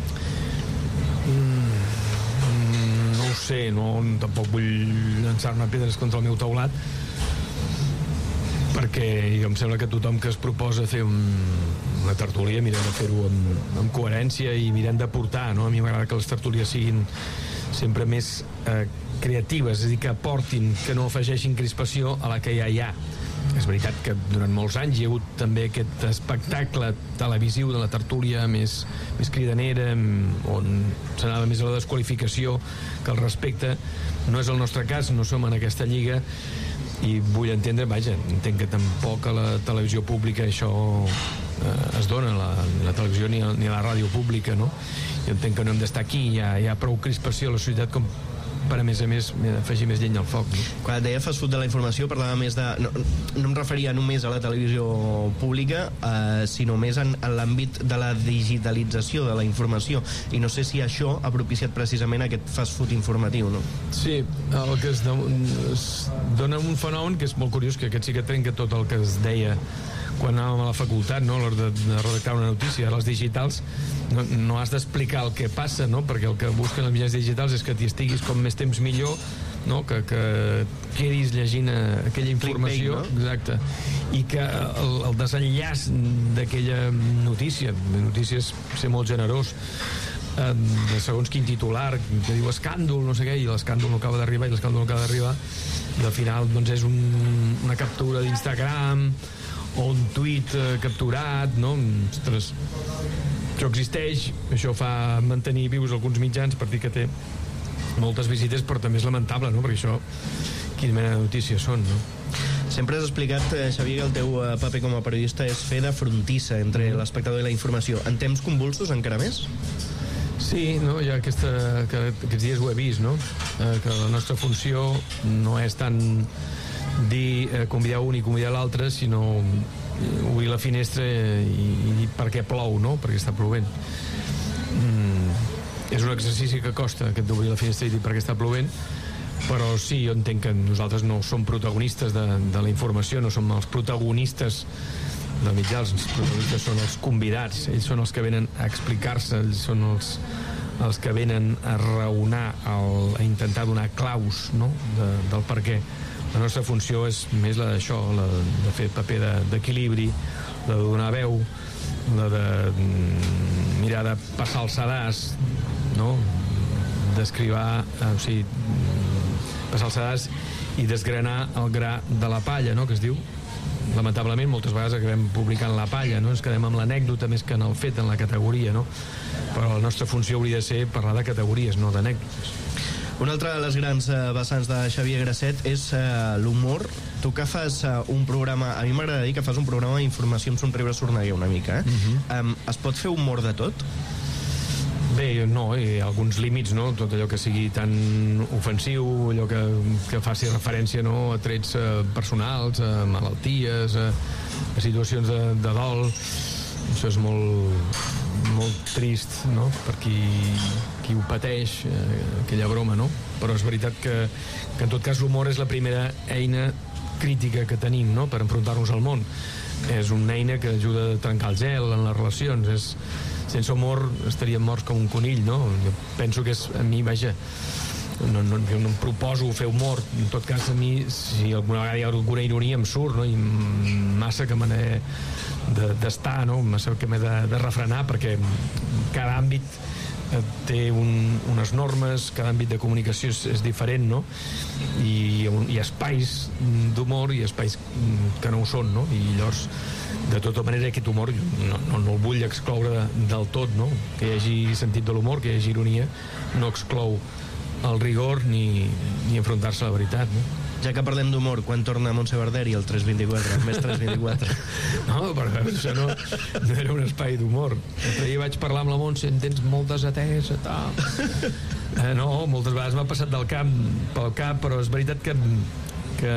Mm, no ho sé, no, tampoc vull llançar-me pedres contra el meu teulat, perquè jo em sembla que tothom que es proposa fer un, una tertúlia mirem de fer-ho amb, amb coherència i mirem de portar, no? A mi m'agrada que les tertúlies siguin sempre més eh, creatives, és a dir, que aportin, que no afegeixin crispació a la que ja hi ha. És veritat que durant molts anys hi ha hagut també aquest espectacle televisiu de la tertúlia més, més cridanera, on s'anava més a la desqualificació que al respecte. No és el nostre cas, no som en aquesta lliga, i vull entendre, vaja, entenc que tampoc a la televisió pública això eh, es dona, la, la televisió ni a, ni a la ràdio pública, no? Jo entenc que no hem d'estar aquí, hi ha, hi ha prou crispació a la societat com per a més a més afegir més llenya al foc, no? Quan et deia fast food de la informació parlava més de... No, no em referia només a la televisió pública, eh, sinó més en, en l'àmbit de la digitalització de la informació, i no sé si això ha propiciat precisament aquest fast food informatiu, no? Sí, el que es, de, es dona un fenomen que és molt curiós, que aquest sí que trenca tot el que es deia quan anàvem a la facultat, no? A l'hora de, de redactar una notícia. Ara els digitals no, no has d'explicar el que passa, no? Perquè el que busquen els mitjans digitals és que t'hi estiguis com més temps millor, no? Que, que quedis llegint aquella informació, clickbait, no? Exacte, i que el, el desenllaç d'aquella notícia, de notícies ser molt generós, eh, de segons quin titular que diu escàndol, no sé què, i l'escàndol no acaba d'arribar i l'escàndol no acaba d'arribar, i al final doncs és un, una captura d'Instagram o un tuit eh, capturat, no? Ostres, això existeix, això fa mantenir vius alguns mitjans, per dir que té moltes visites, però també és lamentable, no? Perquè això, quina mena de notícies són, no? Sempre has explicat, eh, Xavier, que el teu eh, paper com a periodista és fer de frontissa entre l'espectador i la informació. En temps convulsos encara més? Sí, no? Hi ha aquesta, que aquests dies ho he vist, no? Eh, que la nostra funció no és tant dir eh, convidar un i convidar l'altre, sinó obrir la finestra i, i dir per què plou, no? Perquè està plovent. Mm, és un exercici que costa, aquest d'obrir la finestra i dir per què està plovent, però sí, jo entenc que nosaltres no som protagonistes de, de la informació, no som els protagonistes del mitjà, els protagonistes són els convidats, ells són els que venen a explicar-se, ells són els, els que venen a raonar, el, a intentar donar claus, no? de, del per què. La nostra funció és més la d'això, la de fer paper de, d'equilibri, la de donar veu, la de mm, mirar de passar el sedàs, no? D'escrivar, eh, o sigui, passar el sedàs i desgranar el gra de la palla, no? Que es diu. Lamentablement, moltes vegades acabem publicant la palla, no? Ens quedem amb l'anècdota més que en el fet, en la categoria, no? Però la nostra funció hauria de ser parlar de categories, no d'anècdotes. Una altra de les grans eh, vessants de Xavier Grasset és eh, l'humor. Tu que fas eh, un programa... A mi m'agrada dir que fas un programa d'informació amb somriure sorneguer una mica, eh? Uh-huh. um, es pot fer humor de tot? Bé, no, hi ha alguns límits, no? Tot allò que sigui tan ofensiu, allò que, que faci referència, no? A trets eh, personals, a malalties, a, a situacions de, de dol. Això és molt, molt trist, no?, per qui, qui ho pateix, eh, aquella broma, no? Però és veritat que, que en tot cas l'humor és la primera eina crítica que tenim, no?, per enfrontar-nos al món. És una eina que ajuda a trencar el gel en les relacions. És, sense humor estaríem morts com un conill, no? Jo penso que és, a mi, vaja, no, no, jo no em proposo fer humor. En tot cas, a mi, si alguna vegada hi ha alguna ironia, em surt, no? I massa que me n'he d'estar, no? Massa que m'he de, de refrenar, perquè cada àmbit té un, unes normes, cada àmbit de comunicació és, és diferent, no? I hi ha espais d'humor i espais que no ho són, no? I llavors, de tota manera, aquest humor no, no, no el vull excloure del tot, no? Que hi hagi sentit de l'humor, que hi hagi ironia, no exclou el rigor ni, ni enfrontar-se a la veritat, no? Ja que parlem d'humor, quan torna Montse Verderi el tres vint-i-quatre, més tres vint-i-quatre? No, perquè això no, no era un espai d'humor. L'altre dia vaig parlar amb la Montse, en tens molt desatesa, tal. Eh, no, moltes vegades m'ha passat del camp pel cap, però és veritat que, que,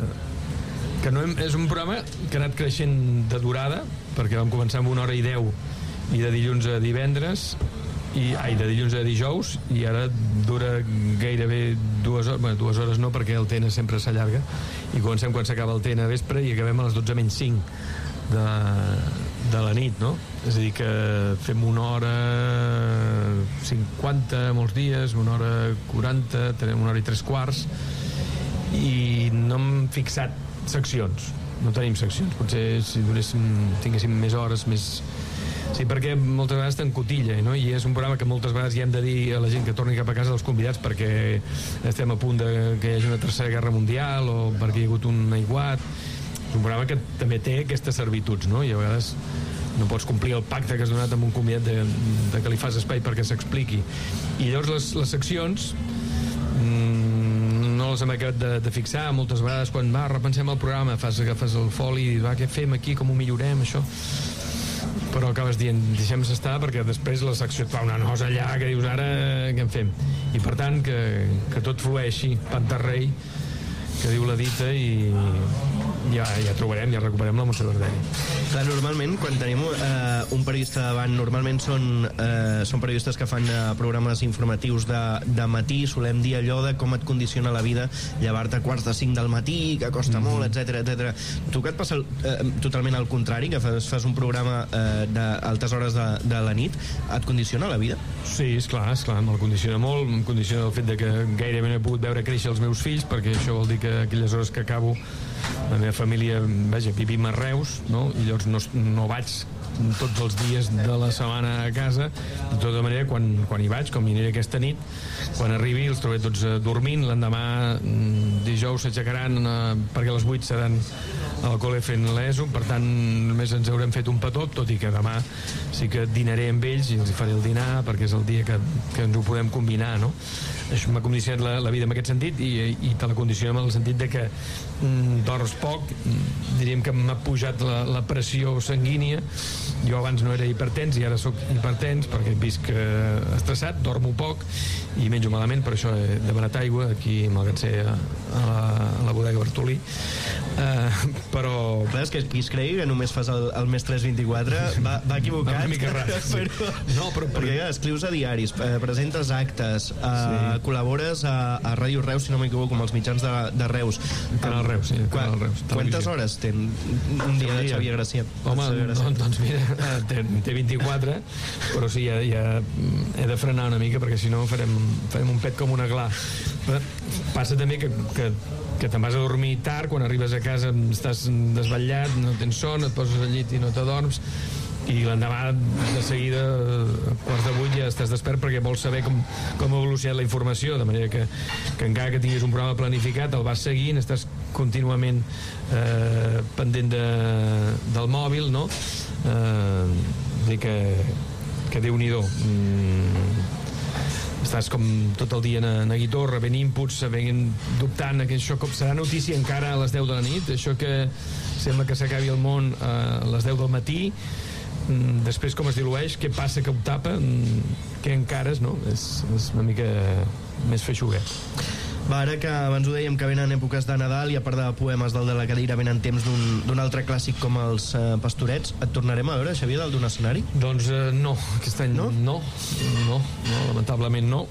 que no hem, és un programa que ha anat creixent de durada, perquè vam començar amb una hora i deu, i de dilluns a divendres, i, ai, de dilluns a dijous, i ara dura gairebé dues hores, bueno, dues hores no, perquè el T N sempre s'allarga, i comencem quan s'acaba el T N a vespre i acabem a les dotze menys cinc de, de la nit, no? És a dir, que fem una hora cinquanta molts dies, una hora quaranta, tenim una hora i tres quarts, i no hem fixat seccions, no tenim seccions. Potser si donéssim, tinguéssim més hores, més... Sí, perquè moltes vegades t'encotilla, no? I és un programa que moltes vegades ja hem de dir a la gent que torni cap a casa dels convidats perquè estem a punt de que hi hagi una tercera guerra mundial o perquè hi ha hagut un aiguat. És un programa que també té aquestes servituds, no? I a vegades no pots complir el pacte que has donat amb un convidat de, de que li fas espai perquè s'expliqui. I llavors les, les seccions mmm, no les hem acabat de, de fixar. Moltes vegades quan va, repensem el programa, fas, agafes el foli i dius, va, què fem aquí, com ho millorem, això... però acabes dient, deixem estar perquè després la secció et fa una nosa allà que dius ara què en fem, i per tant que, que tot flueixi, pantarrei que diu la dita, i ja, ja trobarem, ja recuperem la Montse Verderi. Clar, normalment quan tenim eh, un periodista davant, normalment són, eh, són periodistes que fan eh, programes informatius de, de matí, solem dir allò de com et condiciona la vida llevar-te a quarts de cinc del matí, que costa mm-hmm. molt, etcètera, etcètera. Tu que et passa eh, totalment al contrari, que fas, fas un programa eh, d'altes hores de, de la nit, et condiciona la vida? Sí, esclar, esclar, me'l condiciona molt, em condiciona el fet de que gairebé no he pogut veure créixer els meus fills, perquè això vol dir que aquelles hores que acabo la meva família, vaja, vivim a Reus, no? I llavors no, no vaig tots els dies de la setmana a casa. De tota manera, quan, quan hi vaig, com hi aniré aquesta nit, quan arribi els trobaré tots eh, dormint. L'endemà, dijous, s'aixecaran eh, perquè a les vuit seran al col·le fent l'ESO, per tant només ens haurem fet un petó, tot i que demà sí que dinaré amb ells i els faré el dinar perquè és el dia que, que ens ho podem combinar, no? Això m'ha condicionat la, la vida en aquest sentit, i, i te la condiciona en el sentit de que mm, dors poc, diríem que m'ha pujat la, la pressió sanguínia. Jo abans no era hipertens i ara sóc hipertens perquè visc eh, estressat, dormo poc i menjo malament, per això he demanat aigua aquí a Malgatser, a, a, la, a la bodega Bartolí. Uh, però... Clar, és que qui es cregui que només fas el, el mes tres vint-i-quatre va, va equivocat. Va una mica raro, sí. però, no, però, però... Perquè ja, escrius a diaris, eh, presentes actes, eh, sí. col·labores a, a Ràdio Reus, si no m'equivoco, amb els mitjans de, de Reus. Canal Reus, sí, Canal Reus. Quantes hores té un dia de Xavier Gracià? Home, doncs, doncs mira, té, té vint-i-quatre, però sí, ja, ja he de frenar una mica perquè si no farem, farem un pet com una gla. Però passa també que, que, que te'n vas a dormir tard, quan arribes a casa estàs desvetllat, no tens son, et poses al llit i no t'adorms, i l'endemà de seguida a quarts de vuit ja estàs despert perquè vols saber com, com ha evolucionat la informació, de manera que, que encara que tinguis un programa planificat el vas seguint, estàs contínuament eh, pendent de, del mòbil, no? Eh, dir que, que Déu-n'hi-do. Mm, estàs com tot el dia en a guitor, rebent inputs, sabent, dubtant que això com serà notícia encara a les deu de la nit, això que sembla que s'acabi el món a les deu del matí, després com es dilueix, què passa que ho tapa, què encares, no? És, és una mica més feixuguet. Va, ara que abans ho dèiem que venen èpoques de Nadal i a part de poemes del de la cadira venen temps d'un d'un altre clàssic com els eh, Pastorets, et tornarem a veure, Xavier, dalt d'un escenari? Doncs eh, no, aquest any no? No, no, no, lamentablement no.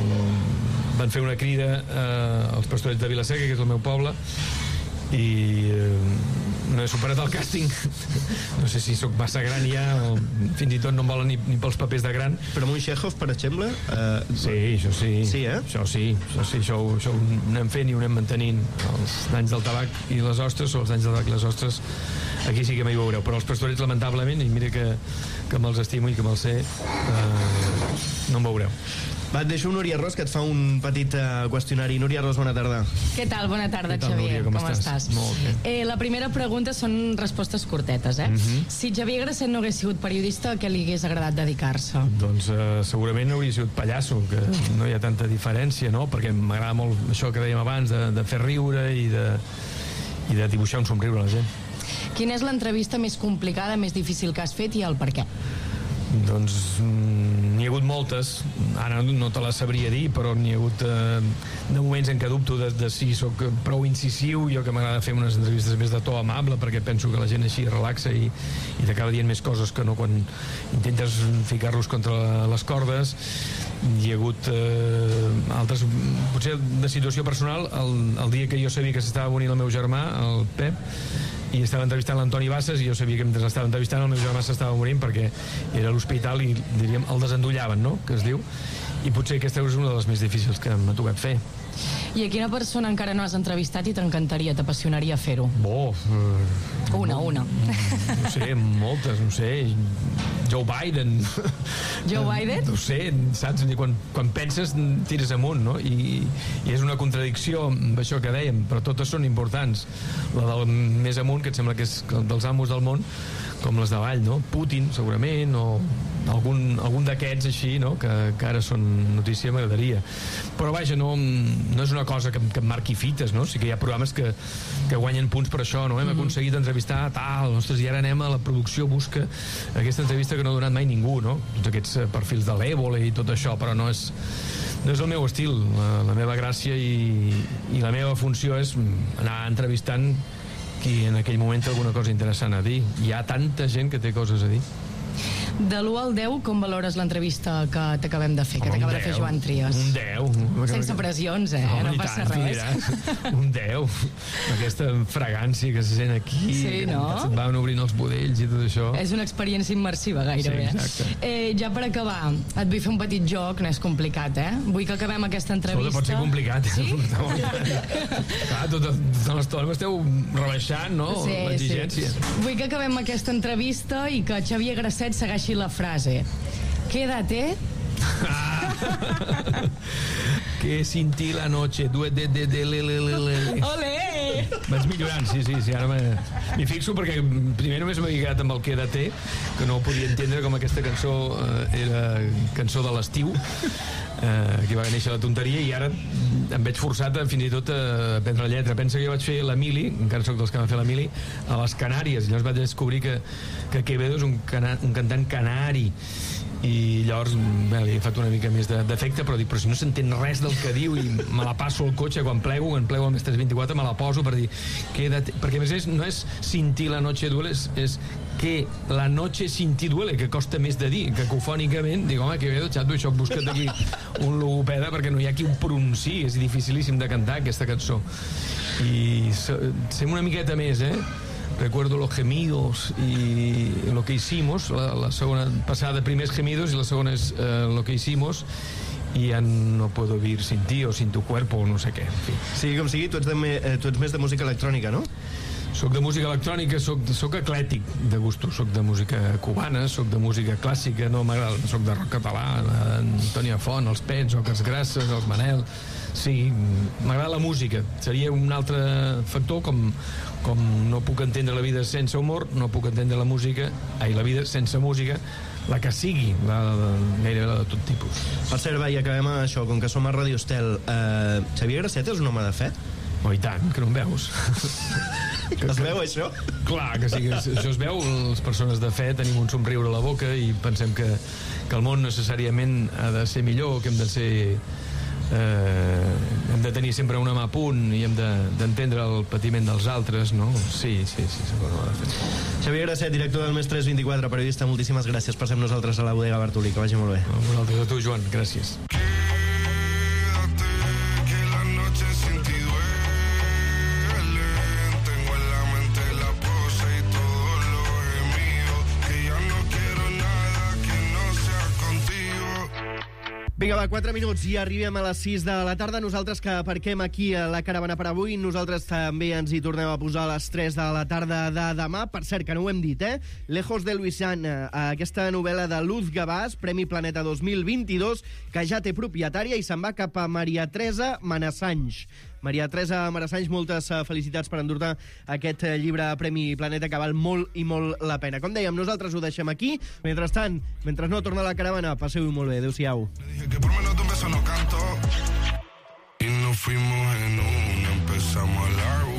Van fer una crida eh, als Pastorets de Vila-seca, que és el meu poble, i eh, no he superat el càsting. No sé si sóc massa gran ja o fins i tot no em volen ni, ni pels papers de gran. Però amb un Chekhov, per exemple... Eh... Sí, això sí. Sí, eh? Això sí, això sí, això, ho- això ho anem fent i ho anem mantenint. Els danys del tabac i les ostres, o els danys del tabac i les ostres, aquí sí que m'hi veureu. Però els Pastorets, lamentablement, i mira que, que me'ls estimo i que me'ls sé, eh, no em veureu. Va, et deixo Núria Ros, que et fa un petit uh, qüestionari. Núria Ros, bona tarda. Què tal? Bona tarda, Què tal, Xavier. Núria? Com estàs? Molt bé. Eh, la primera pregunta són respostes curtetes, eh? Mhm. Si Xavier Grasset no hagués sigut periodista, a què li hagués agradat dedicar-se? Doncs eh, segurament hauria sigut pallasso, que no hi ha tanta diferència, no? Perquè m'agrada molt això que dèiem abans, de, de fer riure i de, i de dibuixar un somriure a la gent. Quina és l'entrevista més complicada, més difícil que has fet i el per què? Doncs mm, n'hi ha hagut moltes, ara no te les sabria dir, però n'hi ha hagut eh, de moments en què dubto de, de si sóc prou incisiu. Jo que m'agrada fer unes entrevistes més de to amable, perquè penso que la gent així relaxa i, i t'acaba dient més coses que no quan intentes ficar-los contra les cordes. Hi ha hagut eh, altres, potser de situació personal, el, el dia que jo sabia que s'estava morint el meu germà, el Pep, i estava entrevistant l'Antoni Bassas i jo sabia que mentre estava entrevistant el meu germà s'estava morint perquè era a l'hospital i diríem el desendollaven, no?, que es diu, i potser aquesta és una de les més difícils que m'ha tocat fer. I a quina persona encara no has entrevistat i t'encantaria, t'apassionaria fer-ho? Bo, eh, Una, una. no sé, moltes, no sé, Joe Biden. Joe Biden? No sé, saps? Quan, quan penses tires amunt, no? I, i és una contradicció amb això que dèiem, però totes són importants. La del més amunt, que et sembla que és dels amos del món, com les d'avall, no? Putin, segurament, o algun, algun d'aquests així, no? Que, que ara són notícia, m'agradaria. Però vaja, no, no és una cosa que, que em marqui fites, no? Sí que hi ha programes que, que guanyen punts per això, no? Hem aconseguit entrevistar tal, ostres, i ara anem a la producció, busca aquesta entrevista que no ha donat mai ningú, no? Tots aquests perfils de l'Ébola i tot això, però no és, no és el meu estil. La, la meva gràcia i, i la meva funció és anar entrevistant qui en aquell moment té alguna cosa interessant a dir. Hi ha tanta gent que té coses a dir. De l'u al deu, com valores l'entrevista que t'acabem de fer, que Home, t'acaba un de fer deu. Joan Trias? Un deu. Sense pressions, eh? Home, No i passa tant, tu res. diràs. Un deu. Aquesta fragància que se sent aquí, Sí, que no? se't van obrint els budells i tot això. És una experiència immersiva, gairebé. Sí, exacte. Eh, ja per acabar, et vull fer un petit joc, no és complicat, eh? Vull que acabem aquesta entrevista. Escolta, pot ser complicat. Sí? Clar, tota, tota l'estona m'esteu rebaixant, no? Sí, L'exigència. sí. Vull que acabem aquesta entrevista i que Xavier Grasset segueixi la frase. ¿Qué edad té? Que sin ti la noche due de de de le le le le. Olé! Vaig millorant, sí, sí, sí, ara me- m'hi fixo perquè primer només m'havia quedat amb el que de té, que no ho podia entendre com aquesta cançó eh, era cançó de l'estiu, eh, que va néixer la tonteria, i ara em veig forçat a, fins i tot a aprendre la lletra. Pensa que jo vaig fer la mili, encara soc dels que van fer la mili, a les Canàries, i llavors vaig descobrir que, que Quevedo és un, cana, un cantant canari, i llavors bé, li he fet una mica més de- d'efecte, però dic, però si no s'entén res del que diu i me la passo al cotxe quan plego, quan plego al més tres vint-i-quatre me la poso per dir, quédate, perquè a més és, no és sin ti la noche duele, és, és que la noche sin ti duele, que costa més de dir, que cofònicament dic, home, que bé, xato, això, busca't aquí un logopeda perquè no hi ha qui ho pronunciï, és dificilíssim de cantar aquesta cançó, i se- sem una miqueta més, eh? Recuerdo los gemidos y lo que hicimos, la, la segona passada primers gemidos i la segona és eh, lo que hicimos, i ja no puedo vivir sin ti o sin tu cuerpo o no sé què, en fi. Sigui com sigui, tu ets, de me, eh, tu ets més de música electrònica, no? Soc de música electrònica, soc, soc eclètic de gustos, soc de música cubana, soc de música clàssica, no m'agrada, soc de rock català, Antònia Font, els Pets, Oques Grasses, els Manel, sí, m'agrada la música. Seria un altre factor, com, com no puc entendre la vida sense humor, no puc entendre la música, ai, la vida sense música, la que sigui, la, la, gairebé la de tot tipus. Per cert, va, i acabem amb això, com que som a Radio Estel. Eh, Xavier Grasset és un home de fe? Oh, i tant, que no em veus. Es veu, això? Clar que sí, que això es veu. Les persones de fe tenim un somriure a la boca i pensem que, que el món necessàriament ha de ser millor, que hem de ser eh, hem de tenir sempre una mà a punt i hem d'entendre de, el patiment dels altres, no? Sí, sí, sí, segur que ho ha de fer. Xavier Grasset, director del Més tres vint-i-quatre, periodista, moltíssimes gràcies per ser amb nosaltres a la bodega Bartolí, que vagi molt bé. A vosaltres, a tu, Joan, gràcies. Vinga, va, quatre minuts i arribem a les sis de la tarda. Nosaltres que aparquem aquí a la caravana per avui, nosaltres també ens hi tornem a posar a les tres de la tarda de demà. Per cert, que no ho hem dit, eh? Lejos de Luisiana, aquesta novel·la de Luz Gabàs, Premi Planeta dos mil vint-i-dos, que ja té propietària i se'n va cap a Maria Teresa Manassanys. Maria Teresa Manassanys, moltes felicitats per endur-te aquest llibre Premi Planeta, que val molt i molt la pena. Com dèiem, nosaltres ho deixem aquí. Mentrestant, mentre no torna la caravana, passeu-ho molt bé. Adéu-siau. Que por menos de un beso no canto. Y nos fuimos en una, empezamos a la